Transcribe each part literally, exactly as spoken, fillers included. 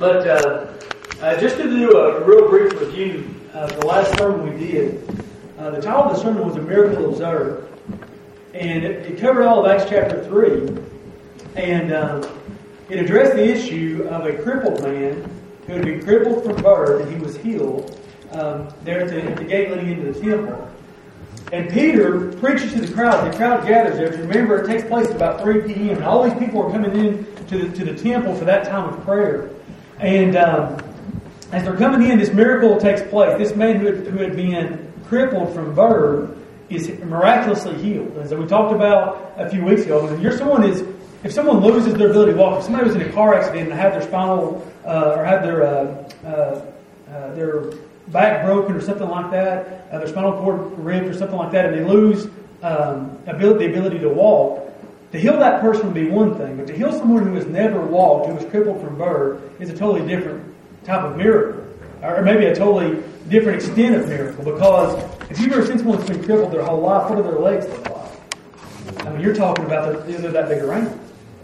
But uh, uh, just to do a real brief review of the last sermon we did, uh, the title of the sermon was A Miracle Observed. And it, it covered all of Acts chapter three. And uh, it addressed the issue of a crippled man who had been crippled from birth, and he was healed um, there at the, at the gate leading into the temple. And Peter preaches to the crowd. The crowd gathers there. Remember, it takes place at about three p.m. And all these people are coming in to the, to the temple for that time of prayer. And um, as they're coming in, this miracle takes place. This man who had, who had been crippled from birth is miraculously healed. As we talked about a few weeks ago, when you're someone is, if someone loses their ability to walk, if somebody was in a car accident and had their spinal uh, or had their uh, uh, uh, their back broken or something like that, uh, their spinal cord ripped or something like that, and they lose um, ability, the ability to walk, to heal that person would be one thing, but to heal someone who has never walked, who was crippled from birth, is a totally different type of miracle, or maybe a totally different extent of miracle. Because if you've ever seen someone that's been crippled their whole life, what do their legs look like? I mean, you're talking about they're, they're that big around.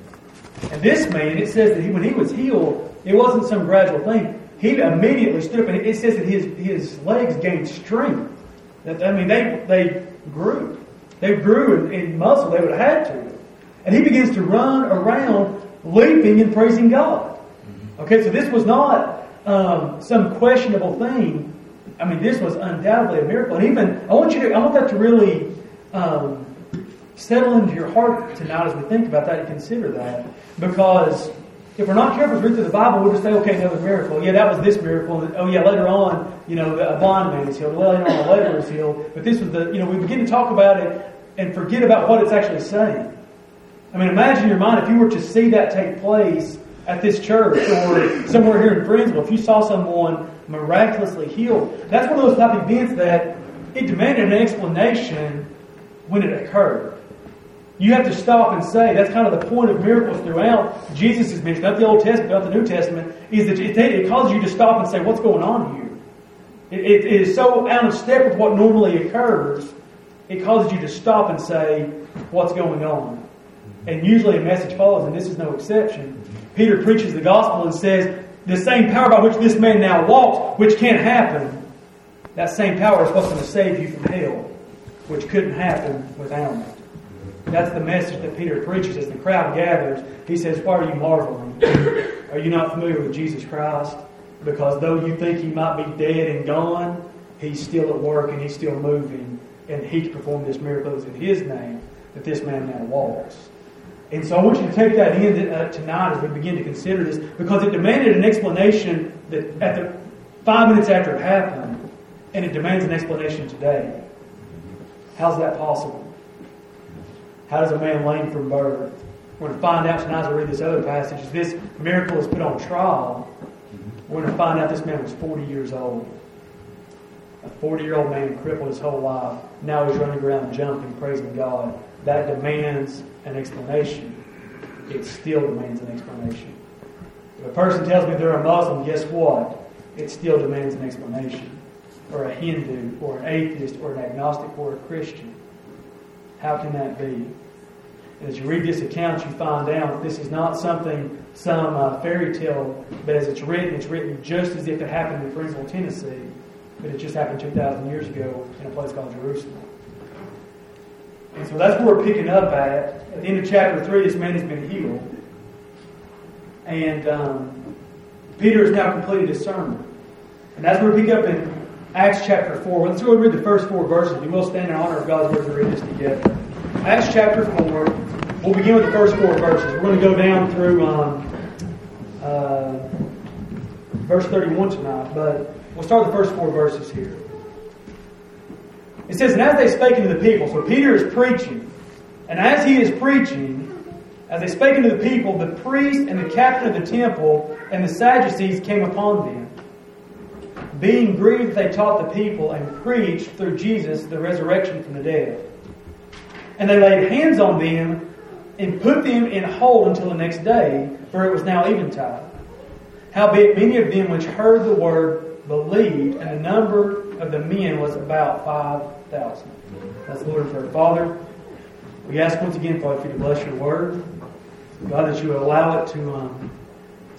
And this man, it says that he, when he was healed, it wasn't some gradual thing. He immediately stood up, and it says that his his legs gained strength. That, I mean, they they grew. They grew in, in muscle. They would have had to. And he begins to run around leaping and praising God. Okay, so this was not um, some questionable thing. I mean, this was undoubtedly a miracle. And even, I want you to, I want that to really um, settle into your heart tonight as we think about that and consider that. Because if we're not careful to read through the Bible, we'll just say, okay, another miracle. Yeah, that was this miracle. And, oh yeah, later on, you know, a blind man is healed. Later on, a leper is healed. But this was the, you know, we begin to talk about it and forget about what it's actually saying. I mean, imagine in your mind if you were to see that take place at this church or somewhere here in Friendsville, if you saw someone miraculously healed. That's one of those type of events that it demanded an explanation when it occurred. You have to stop and say, that's kind of the point of miracles throughout Jesus' mentioned, not the Old Testament, not the New Testament, is that it, it causes you to stop and say, what's going on here? It, it, it is so out of step with what normally occurs, it causes you to stop and say, what's going on? And usually a message follows, and this is no exception. Peter preaches the gospel and says, the same power by which this man now walks, which can't happen, that same power is what's going to save you from hell, which couldn't happen without it. That's the message that Peter preaches as the crowd gathers. He says, why are you marveling? Are you not familiar with Jesus Christ? Because though you think he might be dead and gone, he's still at work and he's still moving, and he can perform this miracle in his name that this man now walks. And so I want you to take that in uh, tonight as we begin to consider this, because it demanded an explanation that at the five minutes after it happened, and it demands an explanation today. How's that possible? How does a man lame from birth? We're going to find out tonight as we read this other passage. As this miracle is put on trial, we're going to find out this man was forty years old. A forty-year-old man crippled his whole life. Now he's running around jumping, praising God. That demands an explanation. It still demands an explanation. If a person tells me they're a Muslim, guess what? It still demands an explanation. Or a Hindu, or an atheist, or an agnostic, or a Christian. How can that be? And as you read this account, you find out this is not something, some uh, fairy tale, but as it's written, it's written just as if it happened in Friendsville, Tennessee, but it just happened two thousand years ago in a place called Jerusalem. And so that's where we're picking up at. At the end of chapter three, this man has been healed. And um, Peter has now completed his sermon. And as we pick up in Acts chapter four, let's go and read the first four verses. We will stand in honor of God's word to read this together. Acts chapter four, we'll begin with the first four verses. We're going to go down through um, uh, verse thirty-one tonight, but we'll start with the first four verses here. It says, and as they spake unto the people, so Peter is preaching, and as he is preaching, as they spake unto the people, the priest and the captain of the temple and the Sadducees came upon them. Being grieved, they taught the people and preached through Jesus the resurrection from the dead. And they laid hands on them and put them in hold until the next day, for it was now eventide. Howbeit many of them which heard the word believed, and the number of the men was about five thousand. That's the Lord's word. Father, we ask once again, Father, for you to bless your word. God, that you would allow it to um,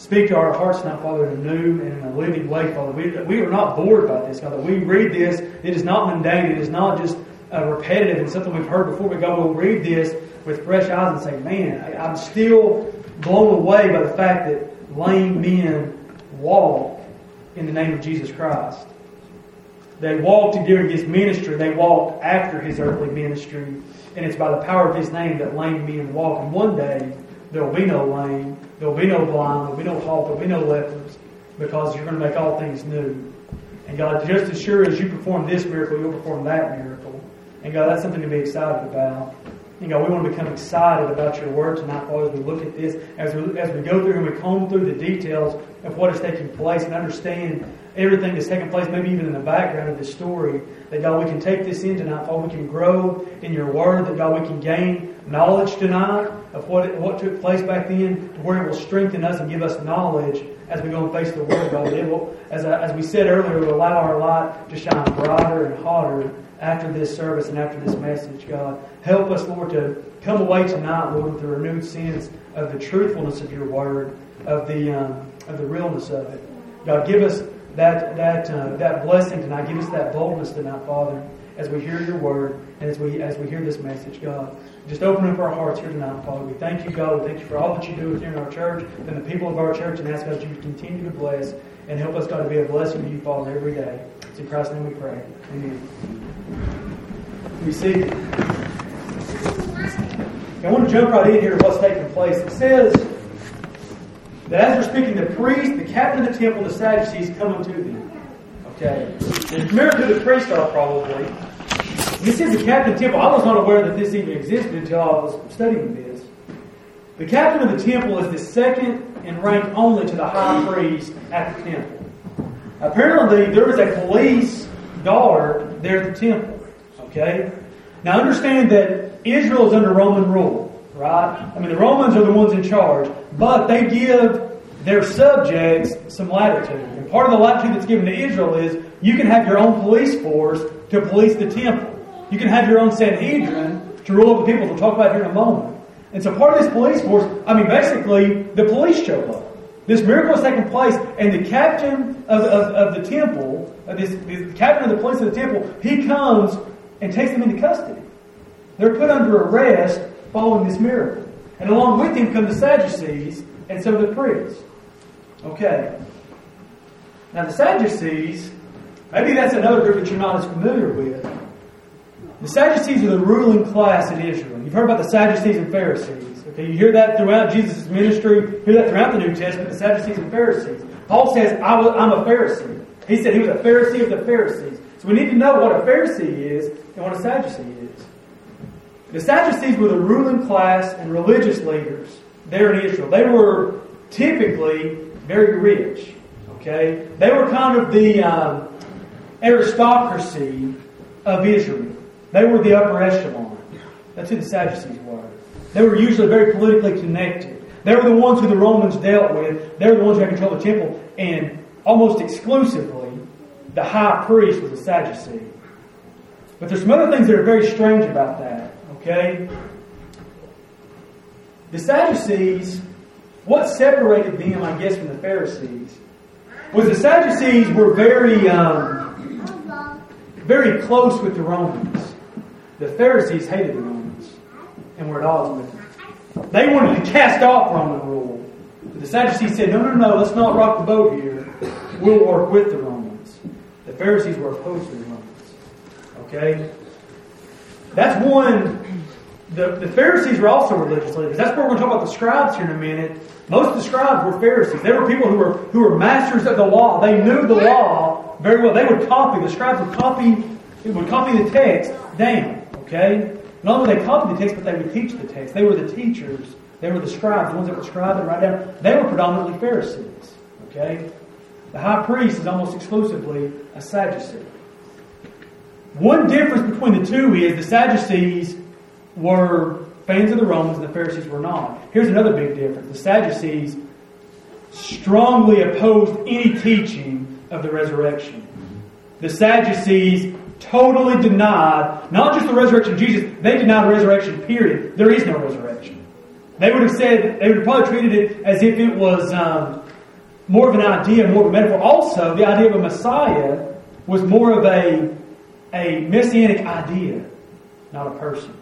speak to our hearts now, Father, in a new and in a living way, Father. We, we are not bored by this, Father. We read this. It is not mundane. It is not just uh, repetitive and something we've heard before. We go, we'll read this with fresh eyes and say, man, I, I'm still blown away by the fact that lame men walk in the name of Jesus Christ. They walked during His ministry. They walked after His earthly ministry. And it's by the power of His name that lame men walk. And one day, there will be no lame. There will be no blind. There will be no halt. There will be no lepers. Because you're going to make all things new. And God, just as sure as you perform this miracle, you'll perform that miracle. And God, that's something to be excited about. And God, we want to become excited about your word tonight, Father, as we look at this, as we, as we go through and we comb through the details of what is taking place and understand everything that's taking place, maybe even in the background of this story, that God, we can take this in tonight, Father, we can grow in your word, that God, we can gain knowledge tonight of what what took place back then, to where it will strengthen us and give us knowledge as we go and face the world, God. It will, as, as we said earlier, it will allow our light to shine brighter and hotter after this service and after this message, God. Help us, Lord, to come away tonight, Lord, with a renewed sense of the truthfulness of your word, of the um, of the realness of it. God, give us that that uh, that blessing tonight. Give us that boldness tonight, Father, as we hear your word and as we as we hear this message, God. Just open up our hearts here tonight, Father. We thank you, God. We thank you for all that you do here in our church and the people of our church, and ask God that you continue to bless and help us, God, to be a blessing to you, Father, every day. It's in Christ's name we pray. Amen. We see. I want to jump right in here to what's taking place. It says that as they're speaking, the priest, the captain of the temple, the Sadducees come unto them. Okay. And familiar to the priest are probably. This is the captain of the temple. I was not aware that this even existed until I was studying this. The captain of the temple is the second in rank only to the high priest at the temple. Apparently, there is a police guard there at the temple. Okay? Now understand that Israel is under Roman rule, right? I mean, the Romans are the ones in charge, but they give their subjects some latitude. And part of the latitude that's given to Israel is you can have your own police force to police the temple. You can have your own Sanhedrin to rule over the people. We'll talk about here in a moment. And so part of this police force, I mean, basically, the police show up. This miracle is taking place, and the captain of, of, of the temple, uh, this, the captain of the police of the temple, he comes and takes them into custody. They're put under arrest following this miracle. And along with him come the Sadducees and some of the priests. Okay. Now the Sadducees, maybe that's another group that you're not as familiar with. The Sadducees are the ruling class in Israel. You've heard about the Sadducees and Pharisees. Okay, you hear that throughout Jesus' ministry, you hear that throughout the New Testament, the Sadducees and Pharisees. Paul says, I was, I'm a Pharisee. He said he was a Pharisee of the Pharisees. So we need to know what a Pharisee is and what a Sadducee is. The Sadducees were the ruling class and religious leaders there in Israel. They were typically very rich. Okay, they were kind of the um, aristocracy of Israel. They were the upper echelon. That's who the Sadducees were. They were usually very politically connected. They were the ones who the Romans dealt with. They were the ones who had control of the temple. And almost exclusively, the high priest was a Sadducee. But there's some other things that are very strange about that. Okay? The Sadducees, what separated them, I guess, from the Pharisees, was the Sadducees were very, um, very close with the Romans. The Pharisees hated the Romans and were at odds with them. They wanted to cast off Roman rule. But the Sadducees said, no, no, no, let's not rock the boat here. We'll work with the Romans. The Pharisees were opposed to the Romans. Okay? That's one. The, the Pharisees were also religious leaders. That's where we're going to talk about the scribes here in a minute. Most of the scribes were Pharisees. They were people who were who were masters of the law. They knew the law very well. They would copy. The scribes would copy, would copy the text down. Okay? Not only did they copy the text, but they would teach the text. They were the teachers. They were the scribes, the ones that would scribe and write down. They were predominantly Pharisees. Okay? The high priest is almost exclusively a Sadducee. One difference between the two is the Sadducees were fans of the Romans and the Pharisees were not. Here's another big difference. The Sadducees strongly opposed any teaching of the resurrection. The Sadducees totally denied, not just the resurrection of Jesus, they denied the resurrection, period. There is no resurrection. They would have said, they would have probably treated it as if it was um, more of an idea, more of a metaphor. Also, the idea of a Messiah was more of a, a messianic idea, not a person.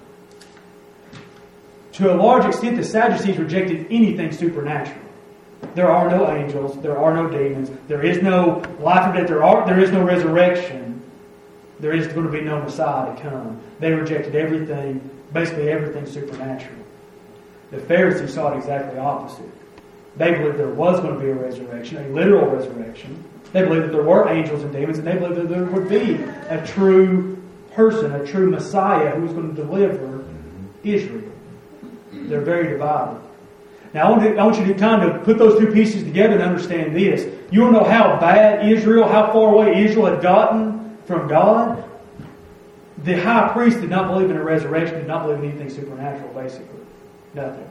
To a large extent, the Sadducees rejected anything supernatural. There are no angels. There are no demons. There is no life after death. There are, there is no resurrection. There is going to be no Messiah to come. They rejected everything, basically everything supernatural. The Pharisees saw it exactly opposite. They believed there was going to be a resurrection, a literal resurrection. They believed that there were angels and demons, and they believed that there would be a true person, a true Messiah who was going to deliver Israel. They're very divided. Now, I want, to, I want you to kind of put those two pieces together and understand this. You want to know how bad Israel, how far away Israel had gotten from God? The high priest did not believe in a resurrection, did not believe in anything supernatural, basically. Nothing.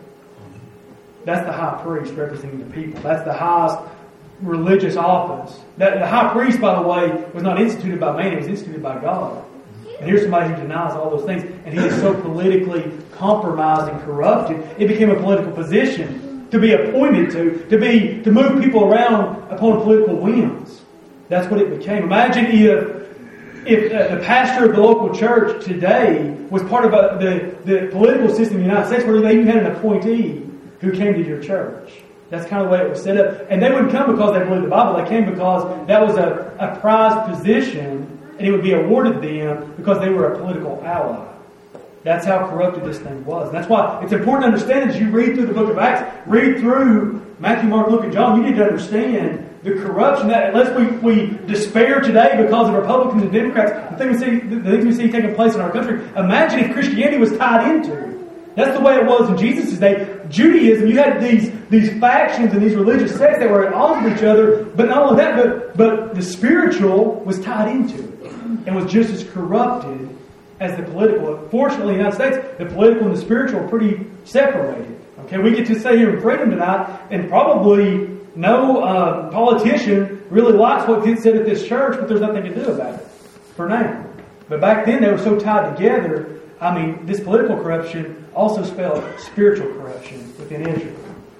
That's the high priest representing the people. That's the highest religious office. That, the high priest, by the way, was not instituted by man, it was instituted by God. And here's somebody who denies all those things, and he is so politically compromised and corrupted, it became a political position to be appointed to, to be to move people around upon political whims. That's what it became. Imagine if if uh, the pastor of the local church today was part of a, the, the political system in the United States where they even had an appointee who came to your church. That's kind of the way it was set up. And they wouldn't come because they believed the Bible. They came because that was a, a prized position, and it would be awarded them because they were a political ally. That's how corrupted this thing was. And that's why it's important to understand as you read through the book of Acts, read through Matthew, Mark, Luke, and John, you need to understand the corruption that, unless we, we despair today because of Republicans and Democrats, the things we see, the things we see taking place in our country, imagine if Christianity was tied into it. That's the way it was in Jesus' day. Judaism, you had these, these factions and these religious sects that were at odds with each other, but not only that, but, but the spiritual was tied into it and was just as corrupted as the political. Fortunately, in the United States, the political and the spiritual are pretty separated. Okay, we get to say here in freedom tonight, and probably no uh, politician really likes what gets said at this church, but there's nothing to do about it for now. But back then, they were so tied together. I mean, this political corruption also spelled spiritual corruption within Israel.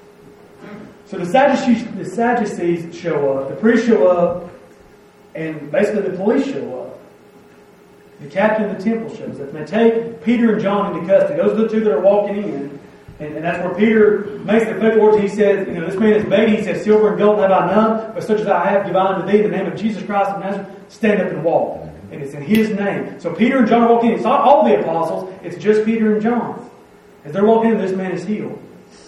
So the Sadducees, the Sadducees show up, the priests show up, and basically the police show up. The captain of the temple shows up. And they take Peter and John into custody. Those are the two that are walking in. And, and that's where Peter makes the faithful words. He says, you know, this man is begging. He says, silver and gold have I none, but such as I have give I unto thee. In the name of Jesus Christ of Nazareth, stand up and walk. And it's in His name. So Peter and John are walking in. It's not all the apostles. It's just Peter and John. As they're walking in, this man is healed.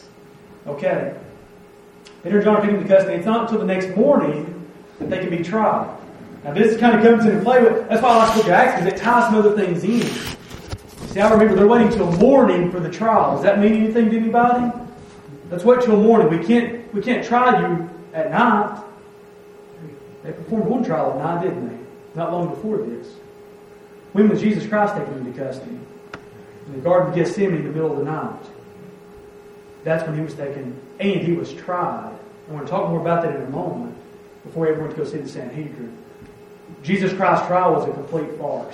Okay. Peter and John are taken into custody. It's not until the next morning that they can be tried. Now this kind of comes into play with, that's why I like to look at Acts, because it ties some other things in. See, I remember they're waiting till morning for the trial. Does that mean anything to anybody? Let's wait till morning. We can't we can't try you at night. They performed one trial at night, didn't they? Not long before this. When was Jesus Christ taken into custody? In the Garden of Gethsemane in the middle of the night. That's when He was taken, and He was tried. I want to talk more about that in a moment before we ever went to go see the Sanhedrin. Jesus Christ's trial was a complete farce.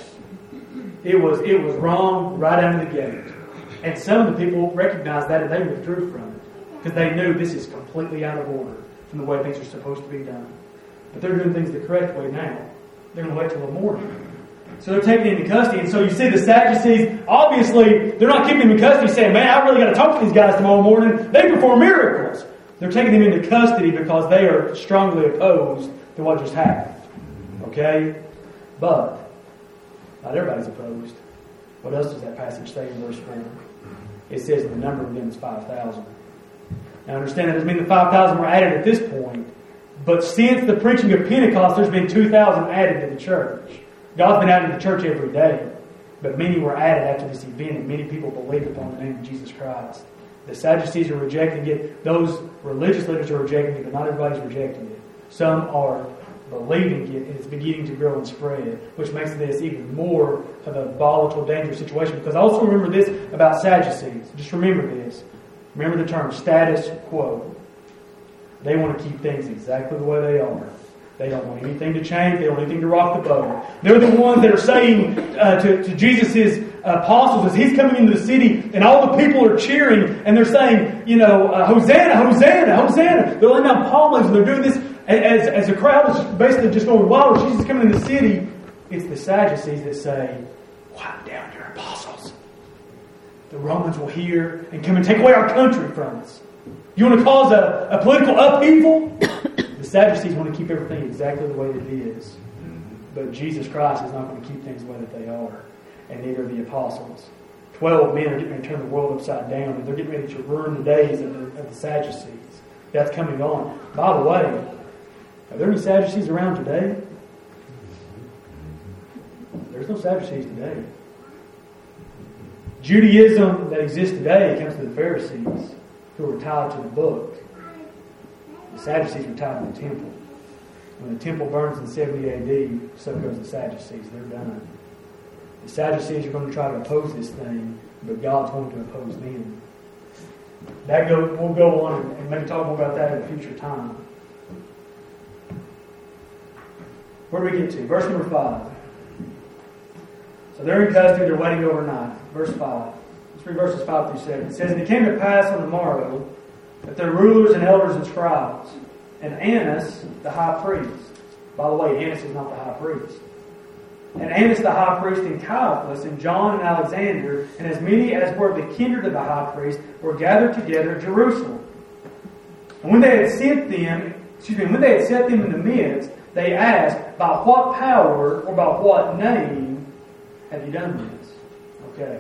It was it was wrong right out of the gate. And some of the people recognized that and they withdrew from it. Because they knew this is completely out of order from the way things are supposed to be done. But they're doing things the correct way now. They're going to wait till the morning. So they're taken into custody. And so you see the Sadducees, obviously, they're not keeping them in custody saying, man, I really got to talk to these guys tomorrow morning. They perform miracles. They're taking them into custody because they are strongly opposed to what just happened. Okay? But not everybody's opposed. What else does that passage say in verse four? It says the number of them is five thousand. Now understand that doesn't mean the five thousand were added at this point. But since the preaching of Pentecost, there's been two thousand added to the church. God's been added to the church every day. But many were added after this event, and many people believed upon the name of Jesus Christ. The Sadducees are rejecting it. Those religious leaders are rejecting it, but not everybody's rejecting it. Some are believing it, and it's beginning to grow and spread, which makes this even more of a volatile, dangerous situation. Because also remember this about Sadducees. Just remember this. Remember the term status quo. They want to keep things exactly the way they are. They don't want anything to change. They don't want anything to rock the boat. They're the ones that are saying uh, to, to Jesus' apostles as he's coming into the city, and all the people are cheering, and they're saying, you know, uh, Hosanna, Hosanna, Hosanna. They're laying down palm leaves, and they're doing this as, as the crowd is basically just going wild. Jesus is coming into the city. It's the Sadducees that say, quiet down your apostles. The Romans will hear and come and take away our country from us. You want to cause a, a political upheaval? The Sadducees want to keep everything exactly the way that it is. But Jesus Christ is not going to keep things the way that they are. And neither are the apostles. Twelve men are getting ready to turn the world upside down. And they're getting ready to ruin the days of the, of the Sadducees. That's coming on. By the way, are there any Sadducees around today? There's no Sadducees today. Judaism that exists today comes to the Pharisees, who were tied to the book. The Sadducees were tied to the temple. When the temple burns in seventy A D, so goes the Sadducees. They're done. The Sadducees are going to try to oppose this thing, but God's going to oppose them. That go, we'll go on and, and maybe talk more about that at a future time. Where do we get to? Verse number five. So they're in custody, they're waiting overnight. Verse five. Let's read verses five through seven. It says, And it came to pass on the morrow that their rulers and elders and scribes, and Annas the high priest. By the way, Annas is not the high priest. And Annas the high priest, and Caiaphas, and John and Alexander, and as many as were of the kindred of the high priest, were gathered together at Jerusalem. And when they had sent them, excuse me, when they had set them in the midst, they asked, By what power or by what name have you done this? Okay.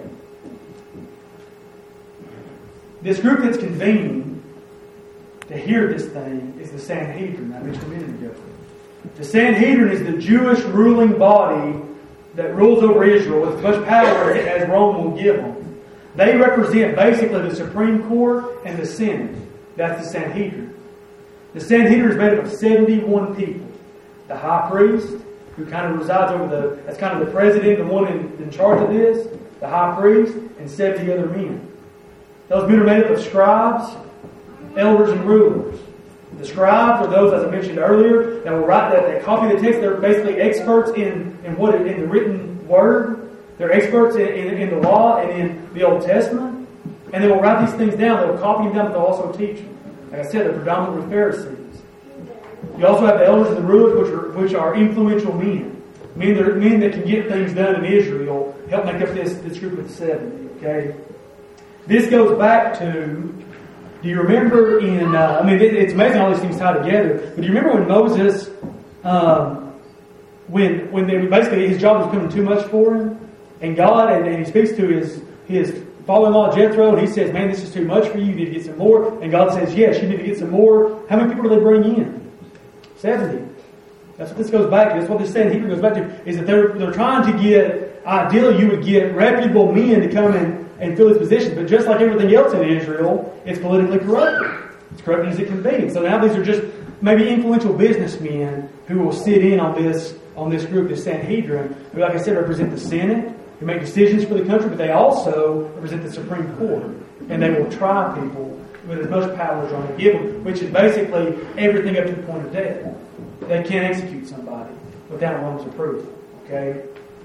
This group that's convening to hear this thing is the Sanhedrin I mentioned a minute ago. The Sanhedrin is the Jewish ruling body that rules over Israel with as much power as Rome will give them. They represent basically the Supreme Court and the Senate. That's the Sanhedrin. The Sanhedrin is made up of seventy-one people. The high priest, who kind of resides over the, that's kind of the president, the one in, in charge of this, the high priest, and seventy other men. Those men are made up of scribes, elders, and rulers. The scribes are those, as I mentioned earlier, that will write that, that copy the text. They're basically experts in, in what in the written word. They're experts in, in, in the law and in the Old Testament. And they will write these things down. They will copy them down, but they'll also teach them. Like I said, they're predominantly Pharisees. You also have the elders and the rulers, which are which are influential men. Men that, are, men that can get things done in Israel, help make up this, this group of seventy. Okay? This goes back to, do you remember in, uh, I mean, it, it's amazing how these things tie together, but do you remember when Moses, um, when when they, basically his job was becoming too much for him, and God, and, and he speaks to his, his father-in-law Jethro, and he says, man, this is too much for you, you need to get some more. And God says, yes, you need to get some more. How many people do they bring in? seventy. That's what this goes back to. That's what this Sanhedrin goes back to, is that they're, they're trying to get, ideally you would get reputable men to come in and fill his position. But just like everything else in Israel, it's politically corrupted. It's corrupted as it can be. And so now these are just maybe influential businessmen who will sit in on this on this group, this Sanhedrin, who, like I said, represent the Senate, who make decisions for the country, but they also represent the Supreme Court. And they will try people with as much power as Rome will give them, which is basically everything up to the point of death. They can't execute somebody without Rome's approval. Okay?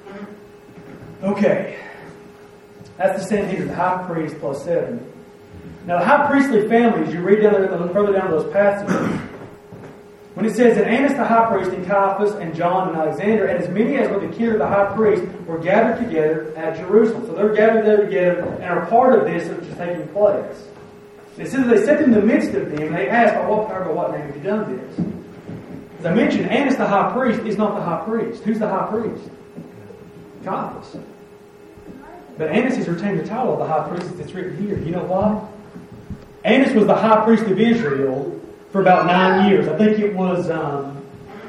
Okay. That's the Sanhedrin, the high priest plus seven. Now, the high priestly families, you read down there, further down those passages, when it says that Annas the high priest and Caiaphas and John and Alexander and as many as were the kindred of the high priest were gathered together at Jerusalem. So they're gathered there together and are part of this which is taking place. It says they set them in the midst of them and they asked, by what power, by what name have you done this? As I mentioned, Annas the high priest is not the high priest. Who's the high priest? Caiaphas. But Annas has retained the title of the high priest that's written here. You know why? Annas was the high priest of Israel for about nine years. I think it was um,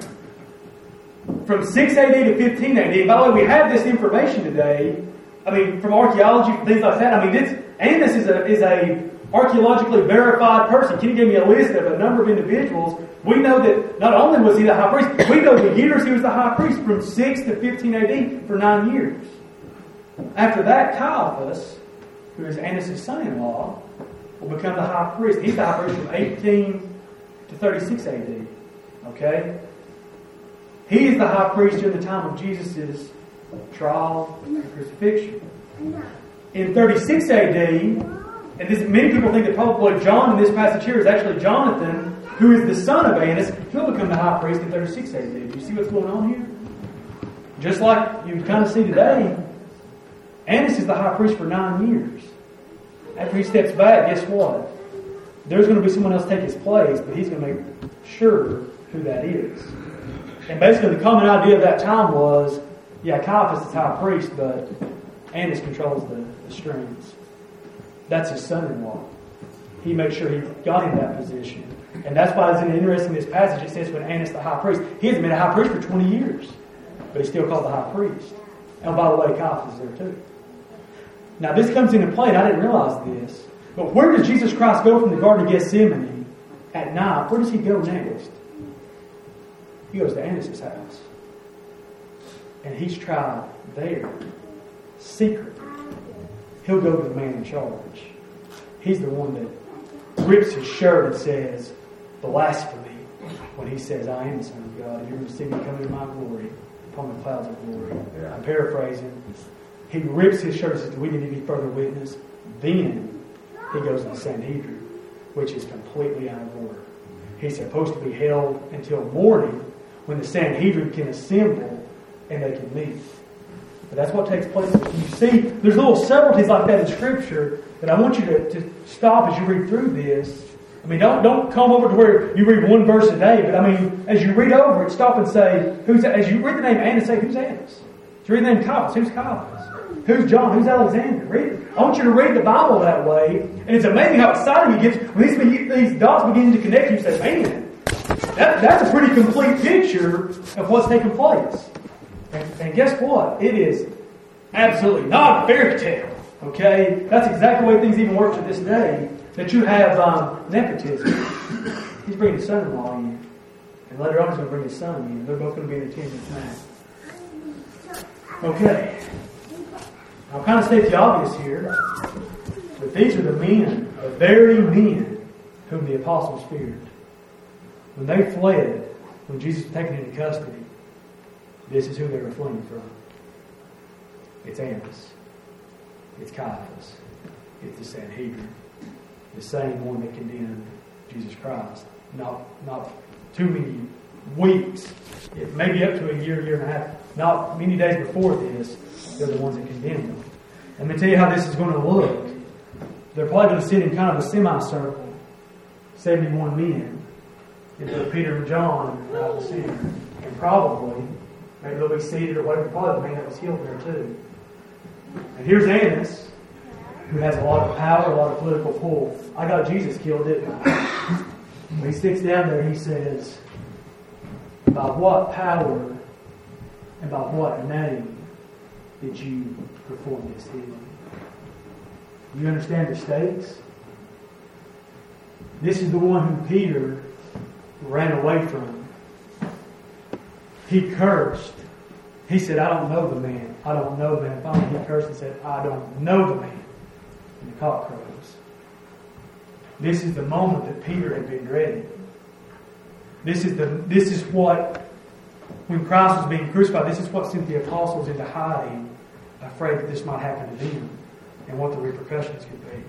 from six A D to fifteen A D. And by the way, we have this information today. I mean, from archaeology, things like that. I mean, it's, Annas is a is a archaeologically verified person. Kenny gave me a list of a number of individuals. We know that not only was he the high priest, we know the years he was the high priest, from six to fifteen A D for nine years. After that, Caiaphas, who is Annas' son-in-law, will become the high priest. He's the high priest from eighteen to thirty-six A D. Okay? He is the high priest during the time of Jesus' trial and crucifixion. In thirty-six A D, and this, many people think that probably John in this passage here is actually Jonathan, who is the son of Annas. He'll become the high priest in thirty-six A D. Do you see what's going on here? Just like you kind of see today, Annas is the high priest for nine years. After he steps back, guess what? There's going to be someone else take his place, but he's going to make sure who that is. And basically the common idea of that time was, yeah, Caiaphas is high priest, but Annas controls the, the strings. That's his son-in-law. He makes sure he got in that position. And that's why it's interesting in this passage. It says when Annas the high priest, he hasn't been a high priest for twenty years, but he's still called the high priest. And by the way, Caiaphas is there too. Now this comes into play, and I didn't realize this, but where does Jesus Christ go from the Garden of Gethsemane at night? Where does he go next? He goes to Annas' house. And he's tried there, secretly. He'll go to the man in charge. He's the one that rips his shirt and says, blasphemy, when he says, I am the Son of God. You're going to see me come in my glory upon the clouds of glory. I'm paraphrasing. He rips his shirt and says, do we need any further witness? Then he goes to the Sanhedrin, which is completely out of order. He's supposed to be held until morning when the Sanhedrin can assemble and they can meet. But that's what takes place. You see, there's little subtleties like that in Scripture that I want you to, to stop as you read through this. I mean, don't don't come over to where you read one verse a day, but I mean, as you read over it, stop and say, "Who's?" As you read the name Annas, say, "Who's Annas?" As you read the name Caiaphas, who's Caiaphas? Who's John? Who's Alexander? Read. I want you to read the Bible that way, and it's amazing how excited you get when these these dots begin to connect. You say, "Man, that that's a pretty complete picture of what's taking place." And, and guess what? It is absolutely not a fairy tale. Okay? That's exactly the way things even work to this day. That you have um, nepotism. He's bringing his son-in-law in. And later on he's going to bring his son in. They're both going to be in attendance now. Okay. I'll kind of state the obvious here. But these are the men, the very men, whom the apostles feared. When they fled, when Jesus was taken into custody, this is who they were fleeing from. It's Annas. It's Caiaphas. It's the Sanhedrin. The same one that condemned Jesus Christ. Not not too many weeks, it maybe up to a year, year and a half, not many days before this, they're the ones that condemned him. And let me tell you how this is going to look. They're probably going to sit in kind of a semicircle. seventy-one men. And put Peter and John out of the center. And probably, maybe they'll be seated or whatever. Probably the man that was healed there too. And here's Annas, who has a lot of power, a lot of political pull. I got Jesus killed, didn't I? When he sits down there, he says, by what power and by what name did you perform this healing? You understand the stakes? This is the one whom Peter ran away from. He cursed. He said, I don't know the man. I don't know the man. Finally, he cursed and said, I don't know the man. And the cock crows. This is the moment that Peter had been dreading. This is the. This is what, when Christ was being crucified, this is what sent the apostles into hiding, afraid that this might happen to them, and what the repercussions could be.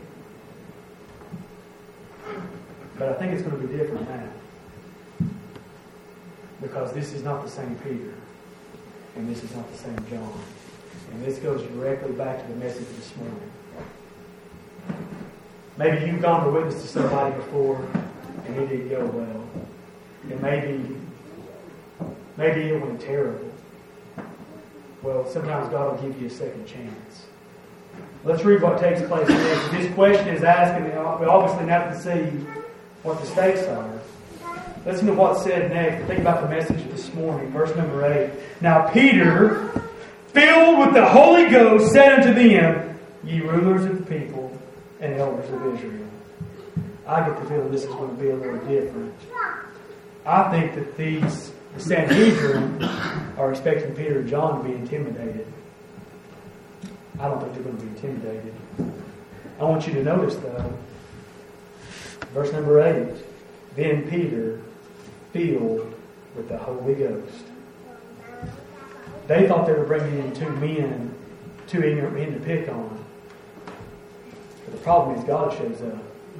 But I think it's going to be different now. Because this is not the same Peter. And this is not the same John. And this goes directly back to the message this morning. Maybe you've gone to witness to somebody before and it didn't go well. And maybe, maybe it went terrible. Well, sometimes God will give you a second chance. Let's read what takes place next. This question is asking, we obviously have to see what the stakes are. Listen to what's said next. Think about the message this morning. Verse number eight. Now Peter, filled with the Holy Ghost, said unto them, Ye rulers of the people and elders of Israel. I get the feeling this is going to be a little different. I think that these, the Sanhedrin, are expecting Peter and John to be intimidated. I don't think they're going to be intimidated. I want you to notice, though, verse number eight. Then Peter, filled with the Holy Ghost. They thought they were bringing in two men too ignorant men to pick on. But the problem is God shows up.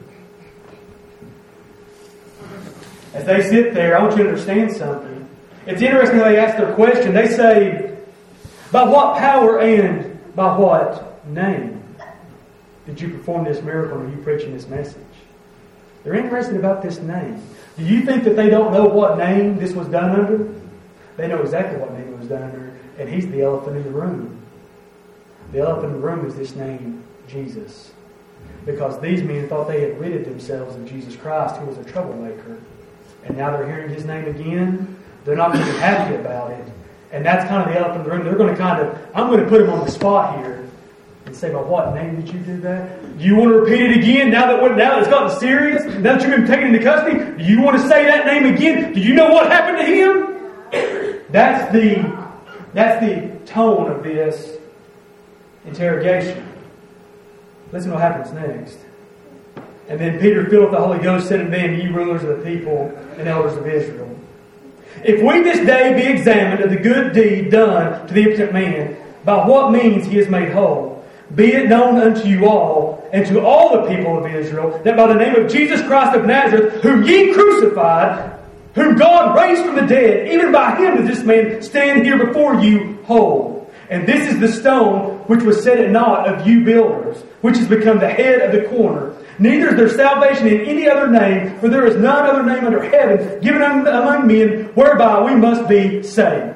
As they sit there, I want you to understand something. It's interesting how they ask their question. They say, by what power and by what name did you perform this miracle and are you preaching this message? They're interested about this name. Do you think that they don't know what name this was done under? They know exactly what name it was done under, and he's the elephant in the room. The elephant in the room is this name, Jesus. Because these men thought they had ridded themselves of Jesus Christ, who was a troublemaker. And now they're hearing his name again. They're not going to be happy about it. And that's kind of the elephant in the room. They're going to kind of, I'm going to put him on the spot here and say, by what name did you do that? Do you want to repeat it again now that, now that it's gotten serious? Now that you've been taken into custody? Do you want to say that name again? Do you know what happened to him? That's the, that's the tone of this interrogation. Listen to what happens next. And then Peter, filled with the Holy Ghost, said unto them, ye rulers of the people and elders of Israel, if we this day be examined of the good deed done to the impotent man, by what means he is made whole, be it known unto you all, and to all the people of Israel, that by the name of Jesus Christ of Nazareth, whom ye crucified, whom God raised from the dead, even by him does this man stand here before you whole. And this is the stone which was set at naught of you builders, which has become the head of the corner. Neither is there salvation in any other name, for there is none other name under heaven given among men whereby we must be saved.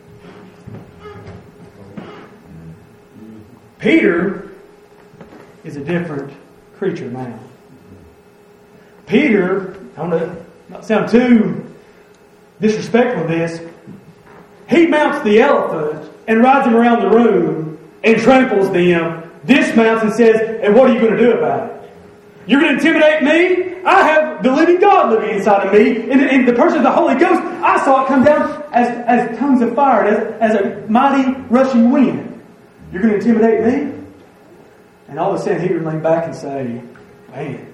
Peter is a different creature now. Peter, I want to not sound too disrespectful of this, he mounts the elephant and rides him around the room and tramples them, dismounts and says, and what are you going to do about it? You're going to intimidate me? I have the living God living inside of me. And, and the person of the Holy Ghost, I saw it come down as, as tongues of fire, as, as a mighty rushing wind. You're going to intimidate me? And all of a sudden he would lean back and say, man,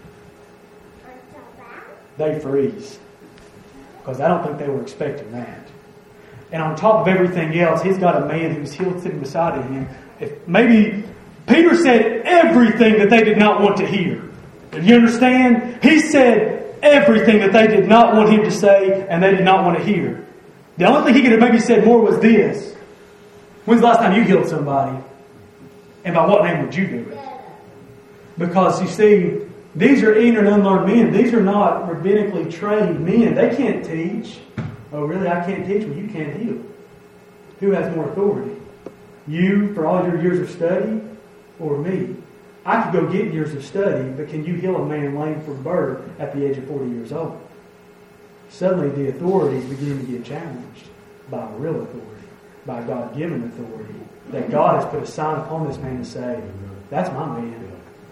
they freeze. Because I don't think they were expecting that. And on top of everything else, he's got a man who's healed sitting beside him. If maybe Peter said everything that they did not want to hear. Do you understand? He said everything that they did not want him to say and they did not want to hear. The only thing he could have maybe said more was this. When's the last time you healed somebody? And by what name would you do it? Because you see, these are ignorant, unlearned men. These are not rabbinically trained men. They can't teach. Oh, really? I can't teach? Well, you can't heal. Who has more authority? You, for all your years of study, or me? I could go get years of study, but can you heal a man lame from birth at the age of forty years old? Suddenly the authorities begin to get challenged by real authority, by God-given authority, that God has put a sign upon this man to say, that's my man.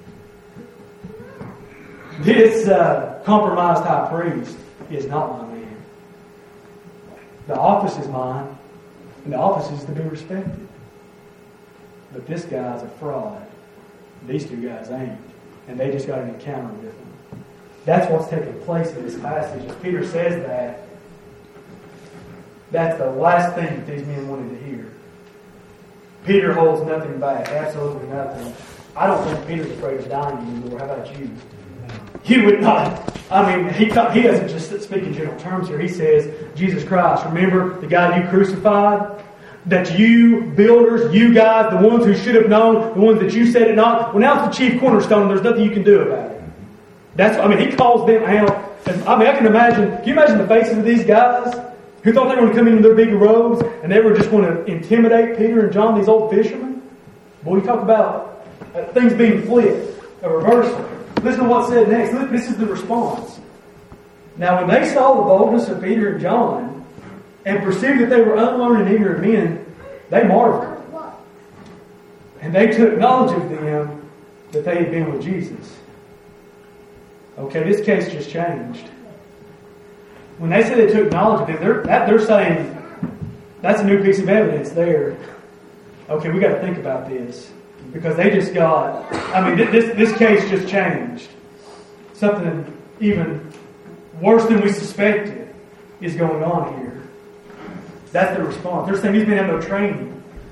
This uh, compromised high priest is not my man. The office is mine, and the office is to be respected. But this guy's a fraud. These two guys ain't. And they just got an encounter with him. That's what's taking place in this passage. As Peter says that, that's the last thing that these men wanted to hear. Peter holds nothing back. Absolutely nothing. I don't think Peter's afraid of dying anymore. How about you? You would not. I mean, he he doesn't just speak in general terms here. He says, Jesus Christ, remember the guy you crucified? That you builders, you guys, the ones who should have known, the ones that you said it not. Well, now it's the chief cornerstone. There's nothing you can do about it. That's. I mean, he calls them out. And, I mean, I can imagine. Can you imagine the faces of these guys who thought they were going to come in in their big robes and they were just going to intimidate Peter and John, these old fishermen? Boy, you talk about uh, things being flipped, a reversal. Listen to what's said next. Look, this is the response. Now, when they saw the boldness of Peter and John and perceived that they were unlearned and ignorant men, they marveled. And they took knowledge of them that they had been with Jesus. Okay, this case just changed. When they say they took knowledge of them, they're, that, they're saying that's a new piece of evidence there. Okay, we got to think about this. Because they just got, I mean, this this case just changed. Something even worse than we suspected is going on here. That's their response. They're saying these men have no training.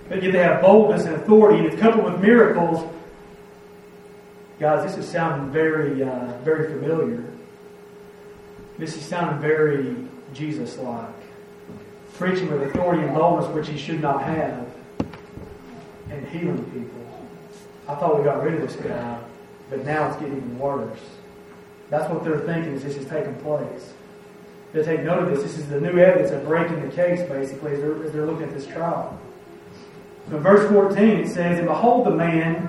but yet they have boldness and authority, and it's coupled with miracles. Guys, this is sounding very, uh, very familiar. This is sounding very Jesus-like. Preaching with authority and boldness, which he should not have, and healing people. I thought we got rid of this guy, but now it's getting even worse. That's what they're thinking as this is taking place. They take note of this. This is the new evidence of breaking the case, basically, as they're, as they're looking at this trial. So in verse fourteen, it says, And behold, the man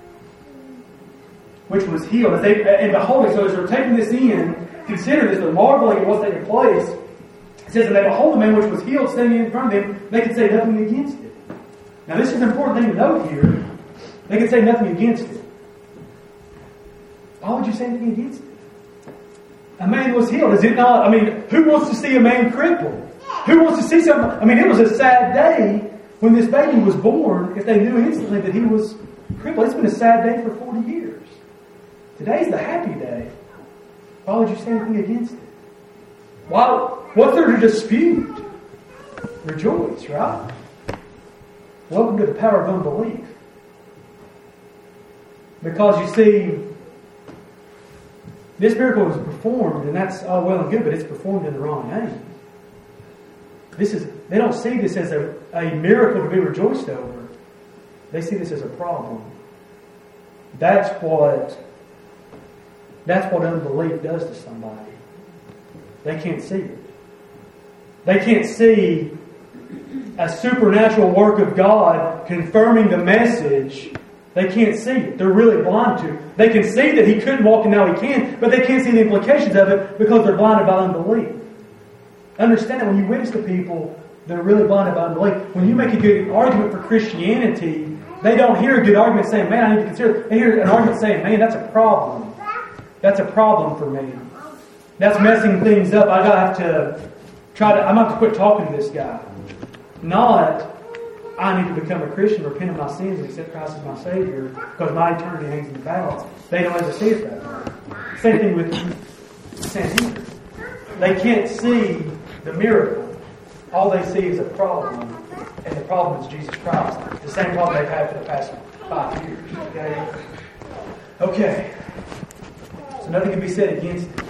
which was healed. As they, and behold, so as they're taking this in, consider this, they're marveling at what's taking place. It says, And they behold the man which was healed standing in front of them, they could say nothing against it. Now this is an important thing to note here. They could say nothing against it. Why would you say anything against it? A man was healed, is it not? I mean, who wants to see a man crippled? Who wants to see something? I mean, it was a sad day when this baby was born if they knew instantly that he was crippled. It's been a sad day for forty years. Today's the happy day. Why would you say anything against it? Why? What's there to dispute? Rejoice, right? Welcome to the power of unbelief. Because you see, this miracle was performed, and that's all well and good, but it's performed in the wrong name. This is they don't see this as a, a miracle to be rejoiced over. They see this as a problem. That's what that's what unbelief does to somebody. They can't see it. They can't see a supernatural work of God confirming the message. They can't see it. They're really blind to it. They can see that he couldn't walk and now he can, but they can't see the implications of it because they're blinded by unbelief. Understand that when you witness to people, they're really blinded by unbelief. When you make a good argument for Christianity, they don't hear a good argument saying, man, I need to consider. They hear an argument saying, man, that's a problem. That's a problem for me. That's messing things up. I have to try to, I'm going to have to quit talking to this guy. Not, I need to become a Christian, repent of my sins, and accept Christ as my Savior because my eternity hangs in the balance. They don't ever see it that way. Same thing with Sanhedrin. They can't see the miracle. All they see is a problem, and the problem is Jesus Christ. The same problem they've had for the past five years. Okay? Okay. So nothing can be said against it.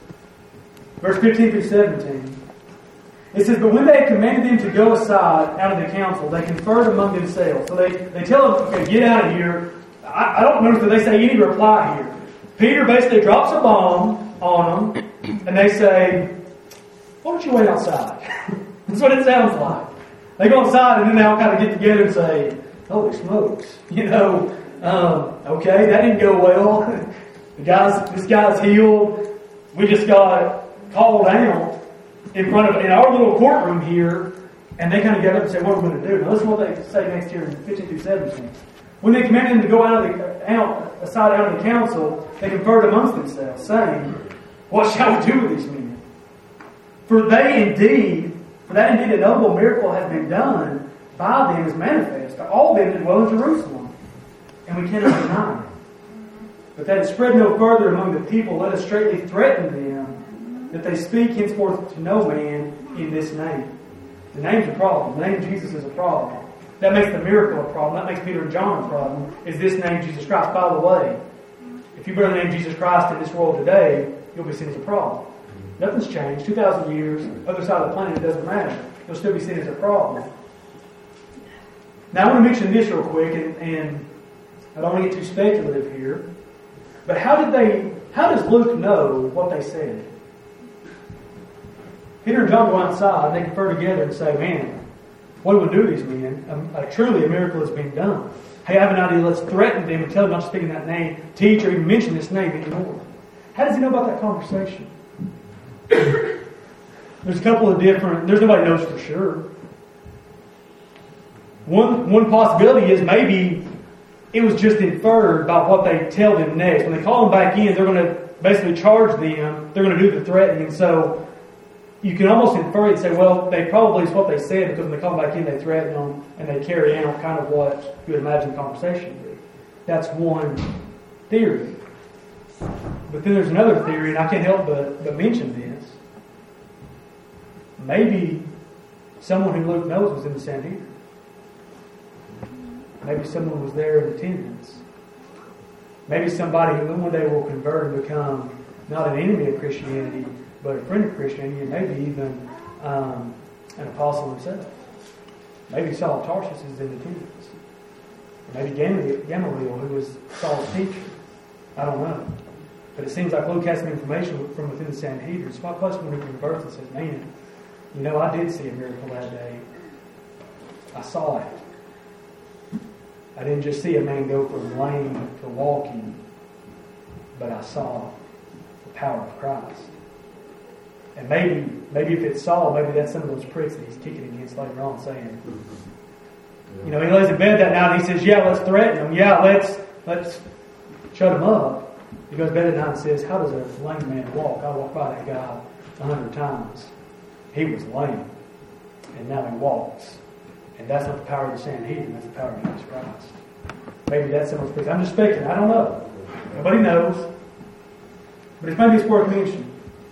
Verse fifteen through seventeen. It says, But when they had commanded them to go aside out of the council, they conferred among themselves. So they, they tell them, okay, get out of here. I, I don't notice that they say any reply here. Peter basically drops a bomb on them, and they say, why don't you wait outside? That's what it sounds like. They go outside, and then they all kind of get together and say, holy smokes. You know, um, okay, that didn't go well. the guy's, this guy's healed. We just got called out in front of in our little courtroom here, and they kind of get up and say, what are we going to do? Now listen to what they say next here in fifteen through seventeen. When they commanded them to go out of the out aside out of the council, they conferred amongst themselves, saying, what shall we do with these men? For they indeed, for that indeed a notable miracle has been done by them is manifest to all them that dwell in Jerusalem, and we cannot deny it. But that it spread no further among the people, let us straightly threaten them that they speak henceforth to no man in this name. The name's a problem. The name of Jesus is a problem. That makes the miracle a problem. That makes Peter and John a problem. Is this name Jesus Christ? By the way, if you bear the name Jesus Christ in this world today, you'll be seen as a problem. Nothing's changed. two thousand years, other side of the planet, it doesn't matter. You'll still be seen as a problem. Now I want to mention this real quick, and, and I don't want to get too speculative here. But how did they? How does Luke know what they said? Peter and John go outside, they confer together and say, man, what do we do with these men? Um, uh, truly a miracle has been done. Hey, I have an idea, let's threaten them and tell them not to speak in that name, teach or even mention this name anymore. How does he know about that conversation? There's a couple of different, there's nobody knows for sure. One, one possibility is maybe it was just inferred by what they tell them next. When they call them back in, they're going to basically charge them, they're going to do the threatening, and so you can almost infer it and say, well, they probably is what they said because when they come back in, they threaten them and they carry out kind of what you would imagine the conversation would be. That's one theory. But then there's another theory, and I can't help but, but mention this. Maybe someone who Luke knows was in the Sanhedrin. Maybe someone was there in attendance. Maybe somebody who one day will convert and become not an enemy of Christianity, but a friend of Christianity, and maybe even um, an apostle himself. Maybe Saul of Tarsus is in attendance. Maybe Gamaliel, who was Saul's teacher. I don't know. But it seems like Luke has some information from within the Sanhedrin. So my question when he converts and says, man, you know, I did see a miracle that day. I saw it. I didn't just see a man go from lame to walking, but I saw the power of Christ. And maybe, maybe if it's Saul, maybe that's some of those pricks that he's kicking against later on, saying, you know, he lays in bed that night and he says, yeah, let's threaten him. Yeah, let's let's shut him up. He goes to bed at night and says, how does a lame man walk? I walked by that guy a hundred times. He was lame, and now he walks. And that's not the power of the Sanhedrin, that's the power of Jesus Christ. Maybe that's some of those. I'm just speculating, I don't know. Nobody knows. But it's maybe it's worth mentioning.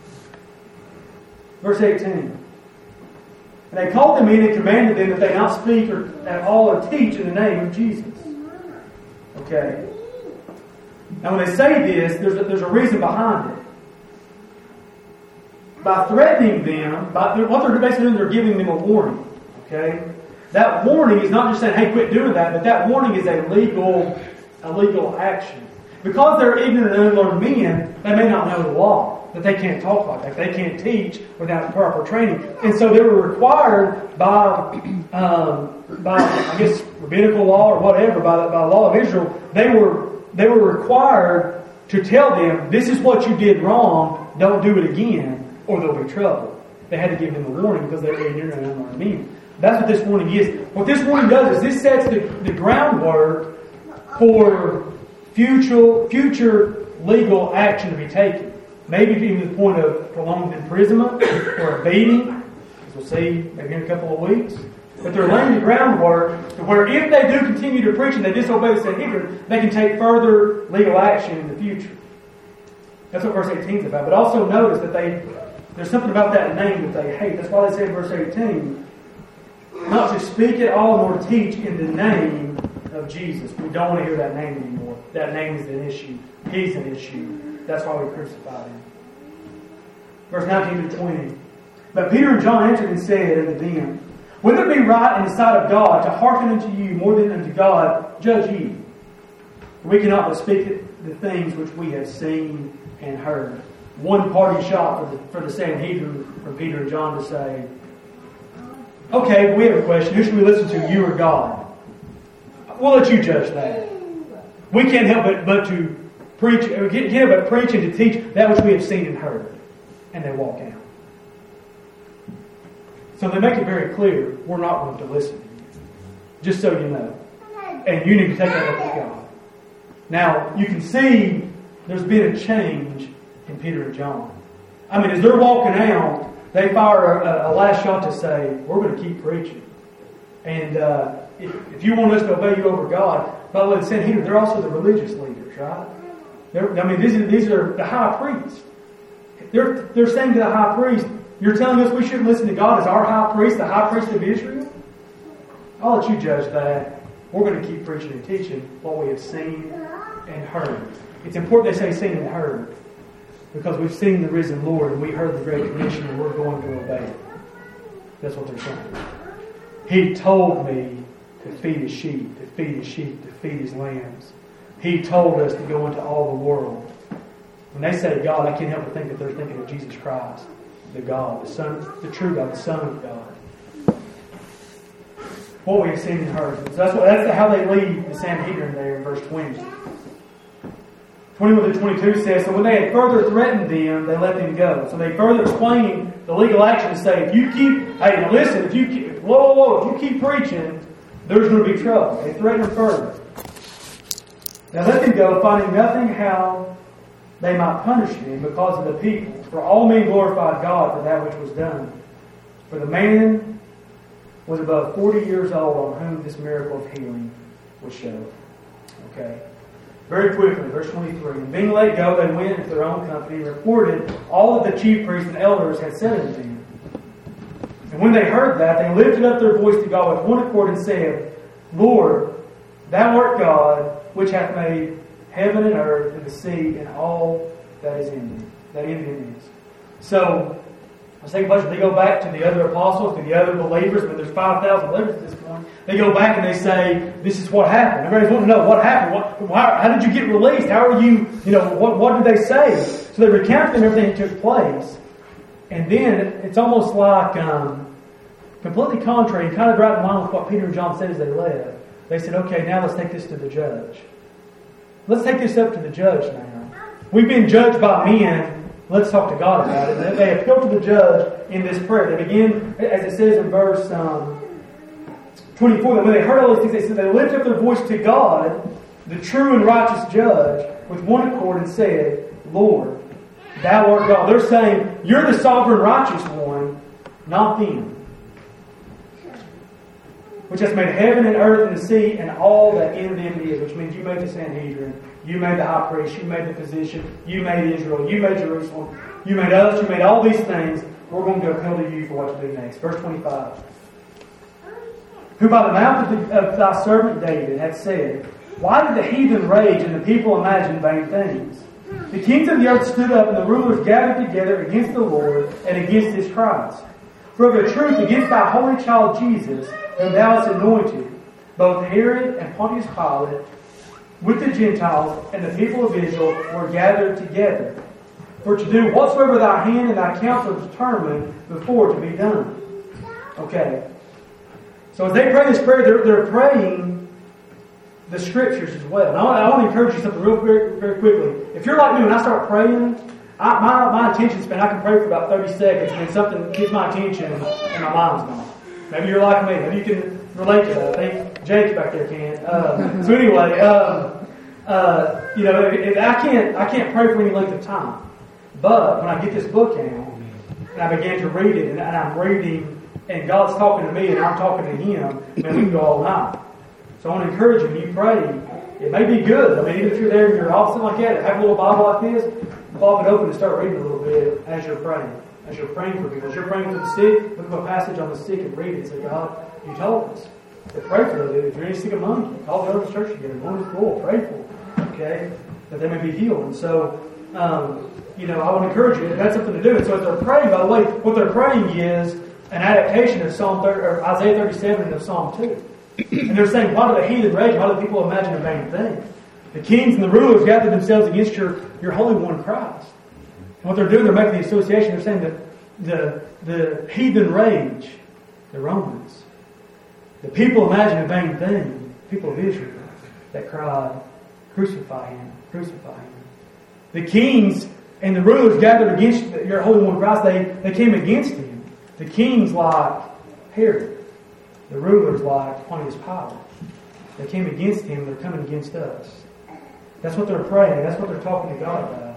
Verse eighteen. And they called them in and commanded them that they not speak or at all or teach in the name of Jesus. Okay. Now when they say this, there's a, there's a reason behind it. By threatening them, by what they're basically doing, they're giving them a warning. Okay? That warning is not just saying, hey, quit doing that, but that warning is a legal, a legal action. Because they're ignorant and unlearned men, they may not know the law, that they can't talk like that, they can't teach without proper training. And so they were required by, um, by I guess, rabbinical law or whatever, by the, by the law of Israel, they were, they were required to tell them, this is what you did wrong, don't do it again, or there'll be trouble. They had to give them a warning because they were ignorant and unlearned men. That's what this warning is. What this warning does is this sets the, the groundwork for future, future legal action to be taken. Maybe even to the point of prolonged imprisonment or a beating, as we'll see maybe in a couple of weeks. But they're laying the groundwork to where if they do continue to preach and they disobey the Sanhedrin, they can take further legal action in the future. That's what verse eighteen is about. But also notice that they there's something about that name that they hate. That's why they say in verse eighteen, not to speak at all nor teach in the name of Jesus. We don't want to hear that name anymore. That name is an issue. He's an issue. That's why we crucified him. Verse nineteen to twenty. But Peter and John answered and said unto them, whether it be right in the sight of God to hearken unto you more than unto God, judge ye. We cannot but speak the things which we have seen and heard. One party shot for the, for the Sanhedrin from Peter and John to say, okay, we have a question. Who should we listen to, you or God? We'll let you judge that. We can't help but, but to preach, we can't help but preach and to teach that which we have seen and heard. And they walk out. So they make it very clear, we're not going to listen to you. Just so you know. And you need to take that up with God. Now, you can see there's been a change in Peter and John. I mean, as they're walking out, they fire a, a last shot to say, we're going to keep preaching. And uh, if, if you want us to obey you over God, by the way, the Sanhedrin, they're also the religious leaders, right? They're, I mean, these are, these are the high priests. They're, they're saying to the high priest, you're telling us we shouldn't listen to God as our high priest, the high priest of Israel? I'll let you judge that. We're going to keep preaching and teaching what we have seen and heard. It's important they say seen and heard, because we've seen the risen Lord and we heard the Great Commission and we're going to obey it. That's what they're saying. He told me to feed his sheep, to feed his sheep, to feed his lambs. He told us to go into all the world. When they say God, I can't help but think that they're thinking of Jesus Christ, the God, the Son, the true God, the Son of God. What we have seen and heard. So that's, what, that's how they leave the Sanhedrin there in verse twenty. twenty-one to twenty-two says, so when they had further threatened them, they let them go. So they further explained the legal action to say, if you keep, hey, now listen, if you keep, whoa, whoa, whoa, if you keep preaching, there's going to be trouble. They threatened them further. Now let them go, finding nothing how they might punish him because of the people. For all men glorified God for that which was done. For the man was above forty years old on whom this miracle of healing was showed. Okay. Very quickly, verse twenty-three. And being let go, they went into their own company and reported all that the chief priests and elders had said unto them. And when they heard that, they lifted up their voice to God with one accord and said, Lord, Thou art God, which hath made heaven and earth and the sea and all that is in them. That in them is. So, I was thinking about it, they go back to the other apostles, to the other believers, but there's five thousand believers at this point. They go back and they say, this is what happened. Everybody's wanting to know what happened. What, how, how did you get released? How are you, you know, what, what did they say? So they recount them everything that took place. And then it's almost like um, completely contrary, and kind of right in line with what Peter and John said as they left. They said, okay, now let's take this to the judge. Let's take this up to the judge now. We've been judged by men. Let's talk to God about it. And they appeal to the judge in this prayer. They begin, as it says in verse um, twenty-four, that when they heard all these things, they said they lifted up their voice to God, the true and righteous judge, with one accord and said, Lord, thou art God. They're saying, you're the sovereign righteous one, not them. Which has made heaven and earth and the sea and all that in them is. Which means you made the Sanhedrin, you made the high priest, you made the physician, you made Israel, you made Jerusalem, you made us, you made all these things. We're going to appeal to you for what to do next. Verse twenty-five. Who by the mouth of, the, of thy servant David had said, why did the heathen rage and the people imagine vain things? The kings of the earth stood up and the rulers gathered together against the Lord and against his Christ. For of a truth against thy holy child Jesus, whom thou hast anointed, both Herod and Pontius Pilate, with the Gentiles and the people of Israel, were gathered together, for to do whatsoever thy hand and thy counsel determined before to be done. Okay. So as they pray this prayer, they're, they're praying the Scriptures as well. And I want, I want to encourage you something real very, very quickly. If you're like me, when I start praying, I, my, my attention span, I can pray for about thirty seconds, and then something gets my attention, and my mind's gone. Maybe you're like me. Maybe you can relate to that. I think Jake's back there can. Uh, so anyway, um, uh, you know, if, if I can't, I can't pray for any length of time. But when I get this book out and I begin to read it, and, and I'm reading, and God's talking to me, and I'm talking to Him, man, we can go all night. So I want to encourage you when you pray. It may be good. I mean, even if you're there in your office like that, have a little Bible like this, plop it open and start reading a little bit as you're praying. As you're praying for people. As you're praying for the sick, look at a passage on the sick and read it and say, God, you told us to pray for those. If you're any sick among you, call the other church together. One is full. Pray for them. Okay? That they may be healed. And so, um, you know, I want to encourage you. That's something to do. And so as they're praying, by the way, what they're praying is an adaptation of Psalm thirty, or Isaiah thirty-seven and of Psalm two. And they're saying, why do the heathen rage? Why do people imagine a vain thing? The kings and the rulers gather themselves against your, your Holy One Christ. And what they're doing, they're making the association. They're saying that the, the heathen rage, the Romans, the people imagine a vain thing, people of Israel, that cried, crucify him, crucify him. The kings and the rulers gathered against your Holy One Christ. They, they came against him. The kings like Herod. The rulers like Pontius Pilate. They came against him. They're coming against us. That's what they're praying. That's what they're talking to God about.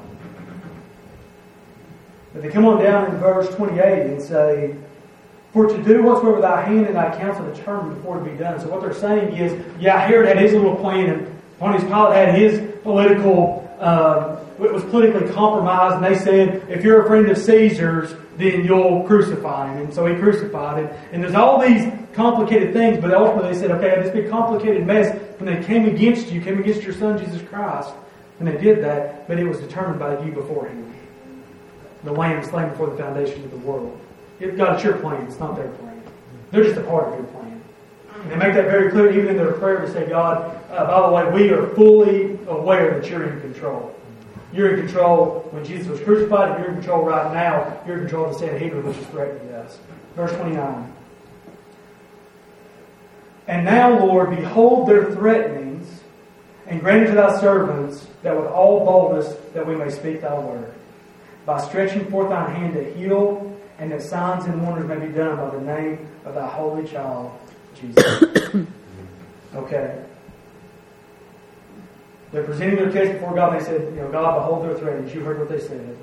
But they come on down in verse twenty-eight and say, for to do whatsoever thy hand and thy counsel determined before to be done. So what they're saying is, yeah, Herod had his little plan, and Pontius Pilate had his political, uh, it was politically compromised, and they said, if you're a friend of Caesar's, then you'll crucify him. And so he crucified him. And there's all these complicated things, but ultimately they said, okay, this big complicated mess, when they came against you, came against your Son, Jesus Christ, and they did that, but it was determined by you beforehand. The Lamb slain before the foundation of the world. It, God, it's your plan. It's not their plan. They're just a part of your plan. And they make that very clear even in their prayer to say, God, uh, by the way, we are fully aware that you're in control. You're in control when Jesus was crucified, and you're in control right now. You're in control of the Sanhedrin, which is threatening us. Verse twenty-nine. And now, Lord, behold their threatenings, and grant unto thy servants that with all boldness that we may speak thy word, by stretching forth thine hand to heal, and that signs and wonders may be done by the name of thy holy child, Jesus. Okay. They're presenting their case before God. They said, you know, God, behold their threatenings. You heard what they said.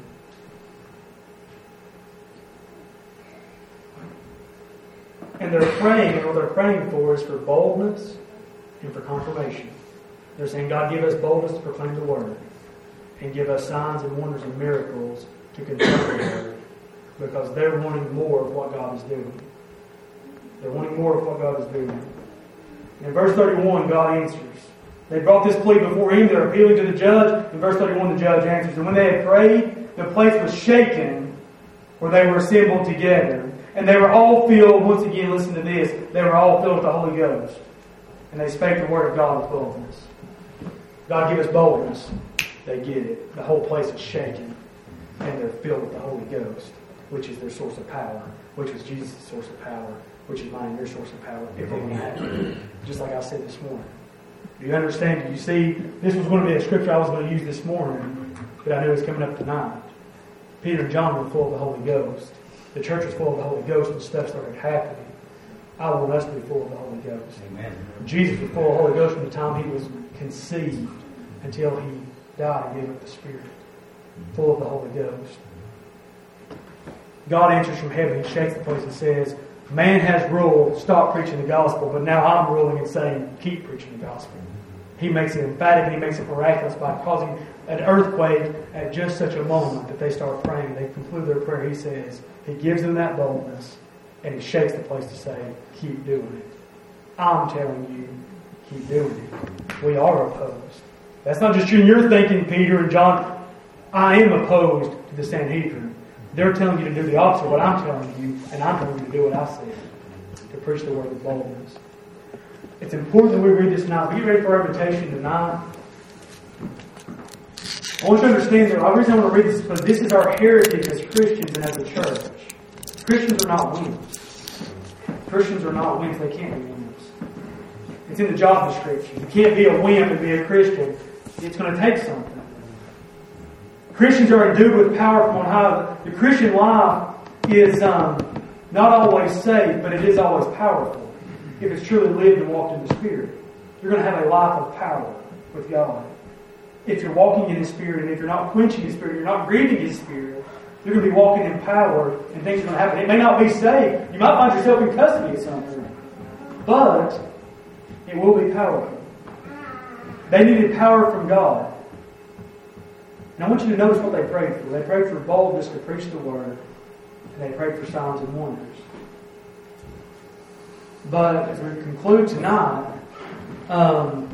And they're praying, and what they're praying for is for boldness and for confirmation. They're saying, God, give us boldness to proclaim the word, and give us signs and wonders and miracles to confirm the word, because they're wanting more of what God is doing. They're wanting more of what God is doing. And in verse thirty-one, God answers. They brought this plea before him. They're appealing to the judge. In verse thirty-one, the judge answers. And when they had prayed, the place was shaken where they were assembled together. And they were all filled, once again, listen to this, they were all filled with the Holy Ghost. And they spake the word of God with boldness. God give us boldness. They get it. The whole place is shaken. And they're filled with the Holy Ghost, which is their source of power, which is Jesus' source of power, which is mine, your source of power, if they can have it. Just like I said this morning. Do you understand? Do you see? This was going to be a scripture I was going to use this morning, but I knew it was coming up tonight. Peter and John were full of the Holy Ghost. The church was full of the Holy Ghost and stuff started happening. I want us to be full of the Holy Ghost. Amen. Jesus was full of the Holy Ghost from the time he was conceived until he died and gave up the Spirit. Full of the Holy Ghost. God answers from heaven. He shakes the place and says, man has ruled, stop preaching the gospel, but now I'm ruling and saying, keep preaching the gospel. He makes it emphatic and he makes it miraculous by causing an earthquake at just such a moment that they start praying. They conclude their prayer. He says, he gives them that boldness and he shakes the place to say, keep doing it. I'm telling you, keep doing it. We are opposed. That's not just you and your thinking, Peter and John. I am opposed to the Sanhedrin. They're telling you to do the opposite of what I'm telling you, and I'm telling you to do what I said, to preach the word with boldness. It's important that we read this now. Be ready for our invitation tonight. I want you to understand that the reason I want to read this is because this is our heritage as Christians and as a church. Christians are not wimps. Christians are not wimps. They can't be wimps. It's in the job description. You can't be a wimp and be a Christian. It's going to take something. Christians are endued with power from on high. The Christian life is um, not always safe, but it is always powerful. If it's truly lived and walked in the Spirit, you're going to have a life of power with God. If you're walking in His Spirit, and if you're not quenching His Spirit, you're not grieving His Spirit, you're going to be walking in power, and things are going to happen. It may not be safe. You might find yourself in custody of something, but it will be powerful. They needed power from God. And I want you to notice what they prayed for. They prayed for boldness to preach the Word, and they prayed for signs and wonders. But as we conclude tonight, um,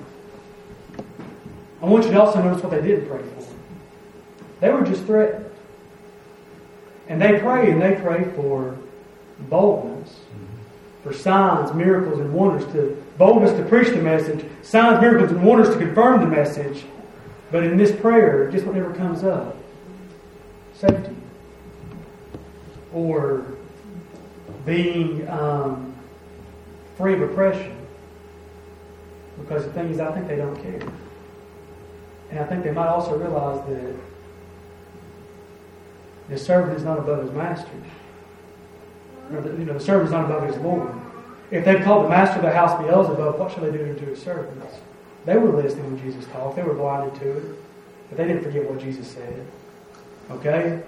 I want you to also notice what they didn't pray for. They were just threatened. And they prayed, and they prayed for boldness, for signs, miracles, and wonders, to boldness to preach the message, signs, miracles, and wonders to confirm the message. But in this prayer, just whatever comes up, safety, or being um, free of oppression. Because the thing is, I think they don't care. And I think they might also realize that the servant is not above his master. Or the, you know, the servant is not above his Lord. If they called the master of the house Beelzebub, what shall they do to his servants? They were listening when Jesus talked. They were blinded to it. But they didn't forget what Jesus said. Okay?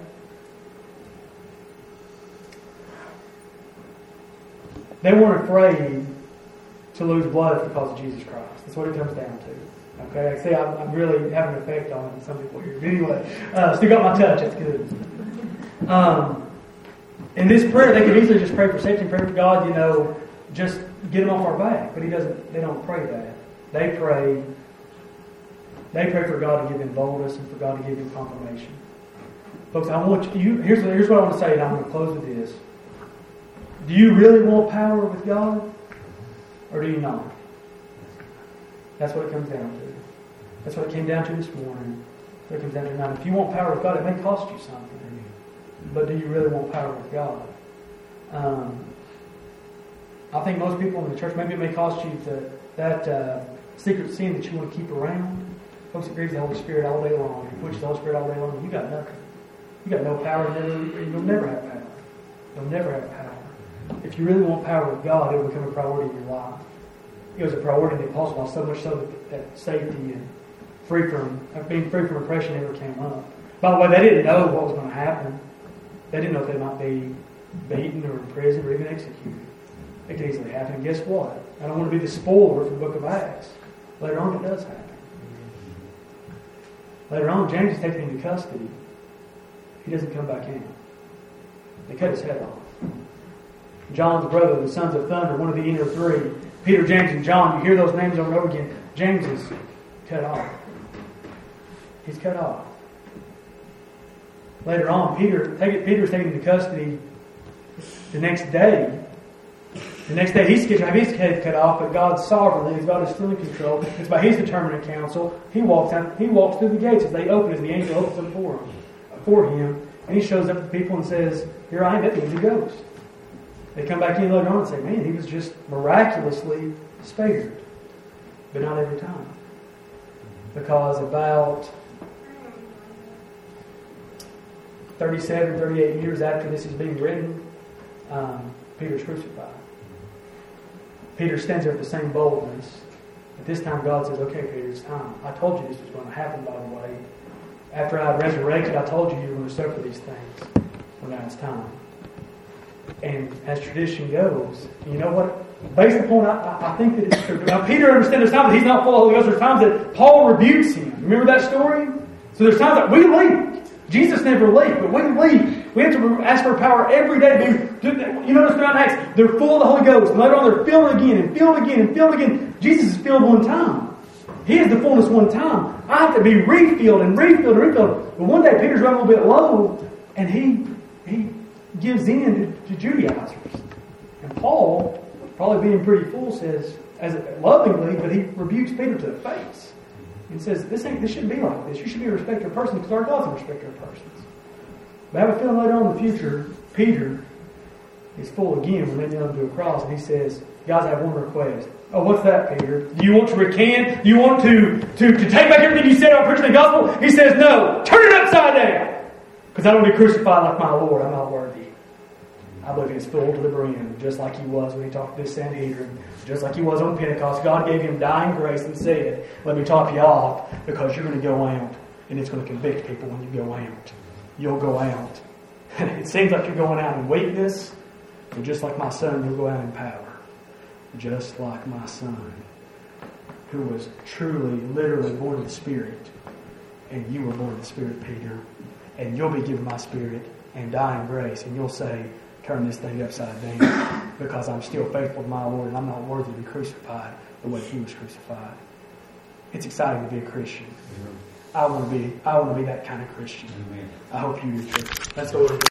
They weren't afraid to lose blood because of Jesus Christ. That's what it comes down to. Okay? I see I'm, I'm really having an effect on some people here. But anyway, uh, still got my touch. That's good. Um, in this prayer, they could easily just pray for safety and pray for God, you know, just get them off our back. But He doesn't. They don't pray that. They pray. They pray for God to give them boldness and for God to give them confirmation. Folks, I want you. Here's here's what I want to say, and I'm going to close with this. Do you really want power with God, or do you not? That's what it comes down to. That's what it came down to this morning. That's what it comes down to tonight. If you want power with God, it may cost you something. But do you really want power with God? Um, I think most people in the church, maybe it may cost you the, that uh, secret sin that you want to keep around. Folks, it grieves the Holy Spirit all day long. If you push the Holy Spirit all day long, you got nothing. You got no power. You'll never have power. You'll never have power. If you really want power with God, it will become a priority in your life. It was a priority in the Apostle Paul, so much so that, that safety and free from being free from oppression never came up. By the way, they didn't know what was going to happen. They didn't know if they might be beaten or imprisoned or even executed. It could easily happen. And guess what? I don't want to be the spoiler for the book of Acts. Later on, it does happen. Later on, James is taken into custody. He doesn't come back in. They cut his head off. John's brother, the sons of thunder, one of the inner three. Peter, James, and John. You hear those names over and over again. James is cut off. He's cut off. Later on, Peter, Peter's taken into custody the next day. The next day, he's getting his head cut off, but God's sovereignly, God is still in control. It's by His determinate counsel. He walks out, He walks through the gates as they open, as the angel opens them for him, for him, and He shows up to people and says, "Here I am." That means a ghost. They come back in later on and say, "Man, he was just miraculously spared," but not every time, because about thirty-seven, thirty-eight years after this is being written, um, Peter's crucified. Peter stands there with the same boldness. But this time God says, "Okay, Peter, it's time. I told you this was going to happen, by the way. After I resurrected, I told you you were going to suffer these things. Well, now it's time." And as tradition goes, you know what? Based upon, I, I think that it's true. Now, Peter understands there's times that he's not full of the Holy Ghost. There's times that Paul rebukes him. Remember that story? So there's times that we leave. Jesus never leave, but we leave. We have to ask for power every day to do, you notice throughout Acts, they're full of the Holy Ghost. And later on, they're filled again and filled again and filled again. Jesus is filled one time. He has the fullness one time. I have to be refilled and refilled and refilled. But one day, Peter's running a little bit low, and he he gives in to, to Judaizers. And Paul, probably being pretty full, says, as lovingly, but he rebukes Peter to the face. And says, this ain't this shouldn't be like this. You should be a respecter of persons because our God's a respecter of persons. But I have a feeling later on in the future, Peter is full again when they nail him to a cross, and he says, "Guys, I have one request." "Oh, what's that, Peter? Do you want to recant? Do you want to, to, to take back everything you said about preaching the gospel?" He says, "No, turn it upside down. Because I don't want to be crucified like my Lord. I'm not worthy." I believe he's full to the brim, just like he was when he talked to this Sanhedrin, just like he was on Pentecost. God gave him dying grace and said, "Let me top you off because you're going to go out, and it's going to convict people when you go out. You'll go out. It seems like you're going out in weakness, but just like my son, you'll go out in power. Just like my son, who was truly, literally born of the Spirit, and you were born of the Spirit, Peter, and you'll be given my Spirit and dying grace, and you'll say, 'Turn this thing upside down, because I'm still faithful to my Lord, and I'm not worthy to be crucified the way He was crucified.'" It's exciting to be a Christian. I want to be. I want to be that kind of Christian. I hope you do too. Let's go.